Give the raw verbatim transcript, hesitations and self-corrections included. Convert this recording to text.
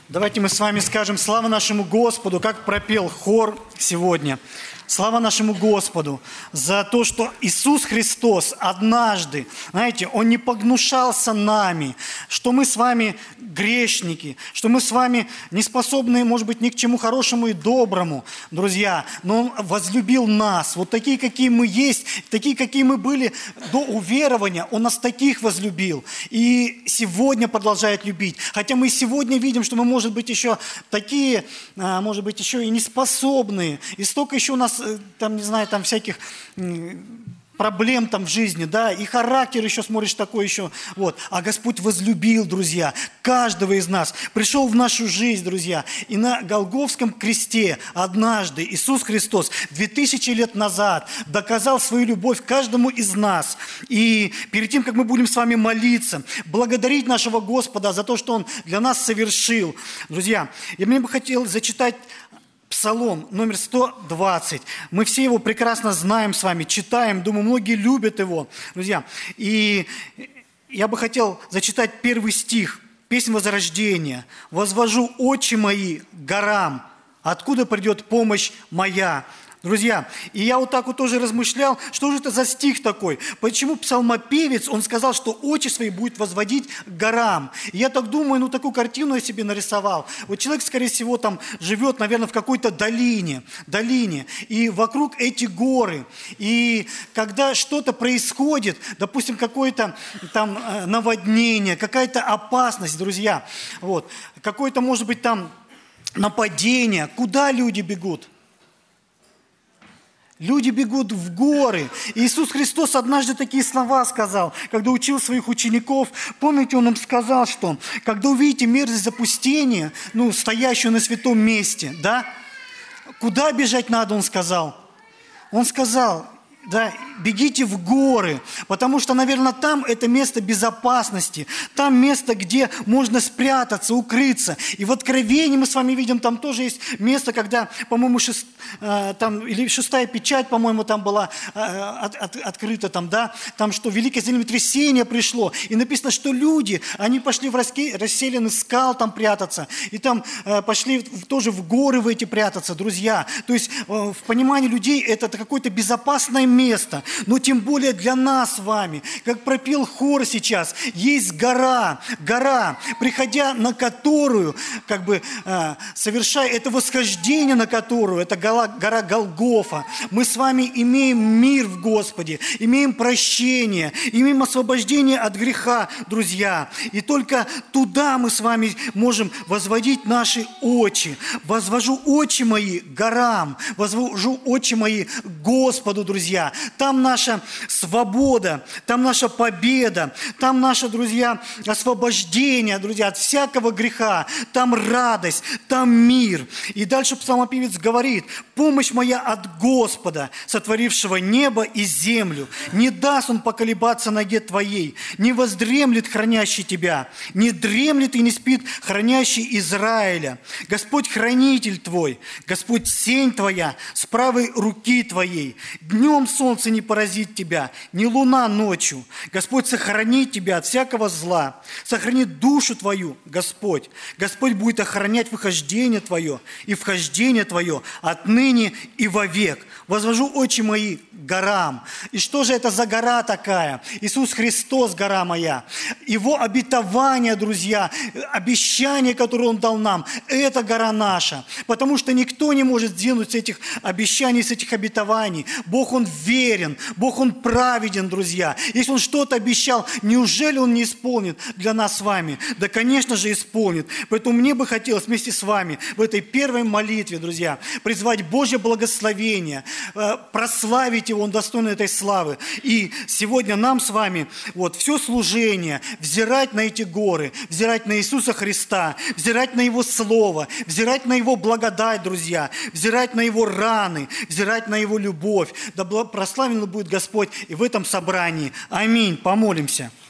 Давайте мы с вами скажем слава нашему Господу, как пропел хор сегодня. Слава нашему Господу за то, что Иисус Христос однажды, знаете, Он не погнушался нами, что мы с вами грешники, что мы с вами не способны, может быть, ни к чему хорошему и доброму, друзья, но Он возлюбил нас, вот такие, какие мы есть, такие, какие мы были до уверования, Он нас таких возлюбил и сегодня продолжает любить. Хотя мы сегодня видим, что мы, может быть, еще такие, может быть, еще и неспособные, и столько еще у нас там, не знаю, там всяких проблем там в жизни, да, и характер еще, смотришь, такой еще, вот. А Господь возлюбил, друзья, каждого из нас, пришел в нашу жизнь, друзья, и на Голгофском кресте однажды Иисус Христос две тысячи лет назад доказал свою любовь каждому из нас. И перед тем, как мы будем с вами молиться, благодарить нашего Господа за то, что Он для нас совершил, друзья, я мне бы хотел зачитать Псалом номер сто двадцать. Мы все его прекрасно знаем с вами, читаем, думаю, многие любят его, друзья. И я бы хотел зачитать первый стих, песнь Возрождения. «Возвожу очи мои к горам, откуда придет помощь моя». Друзья, и я вот так вот тоже размышлял, что же это за стих такой? Почему псалмопевец, он сказал, что очи свои будет возводить к горам? И я так думаю, ну такую картину я себе нарисовал. Вот человек, скорее всего, там живет, наверное, в какой-то долине, долине, и вокруг эти горы. И когда что-то происходит, допустим, какое-то там наводнение, какая-то опасность, друзья, вот, какое-то, может быть, там нападение, куда люди бегут? Люди бегут в горы. И Иисус Христос однажды такие слова сказал, когда учил своих учеников. Помните, Он им сказал, что когда увидите мерзость запустения, ну, стоящую на святом месте, да, куда бежать надо, Он сказал? Он сказал, да, бегите в горы, потому что, наверное, там это место безопасности, там место, где можно спрятаться, укрыться. И в Откровении мы с вами видим, там тоже есть место, когда, по-моему, шест, э, там, или шестая печать, по-моему, там была э, от, от, открыта, там, да, там, что великое землетрясение пришло. И написано, что люди, они пошли в расселены скал там прятаться, и там э, пошли в, тоже в горы в эти прятаться, друзья. То есть э, в понимании людей это какое-то безопасное место. место, но тем более для нас с вами, как пропел хор сейчас, есть гора, гора, приходя на которую, как бы э, совершая это восхождение на которую, это гора, гора Голгофа, мы с вами имеем мир в Господе, имеем прощение, имеем освобождение от греха, друзья, и только туда мы с вами можем возводить наши очи. Возвожу очи мои к горам, возвожу очи мои к Господу, друзья. Там наша свобода, там наша победа, там наше, друзья, освобождение, друзья, от всякого греха, там радость, там мир. И дальше псалмопевец говорит: «Помощь моя от Господа, сотворившего небо и землю. Не даст Он поколебаться ноге твоей, не воздремлет хранящий тебя, не дремлет и не спит хранящий Израиля. Господь хранитель твой, Господь сень твоя с правой руки твоей. Днем солнце не поразит тебя, ни луна ночью. Господь сохранит тебя от всякого зла, сохранит душу твою, Господь. Господь будет охранять выхождение твое и вхождение твое отныне и вовек. Возвожу очи мои к горам». И что же это за гора такая? Иисус Христос, гора моя. Его обетование, друзья, обещание, которое Он дал нам, это гора наша. Потому что никто не может сдвинуть с этих обещаний, с этих обетований. Бог, Он верен, Бог, Он праведен, друзья. Если Он что-то обещал, неужели Он не исполнит для нас с вами? Да, конечно же, исполнит. Поэтому мне бы хотелось вместе с вами в этой первой молитве, друзья, призвать Божье благословение, прославить Его, Он достоин этой славы. И сегодня нам с вами вот все служение, взирать на эти горы, взирать на Иисуса Христа, взирать на Его Слово, взирать на Его благодать, друзья, взирать на Его раны, взирать на Его любовь. Да прославлен будет Господь и в этом собрании. Аминь. Помолимся.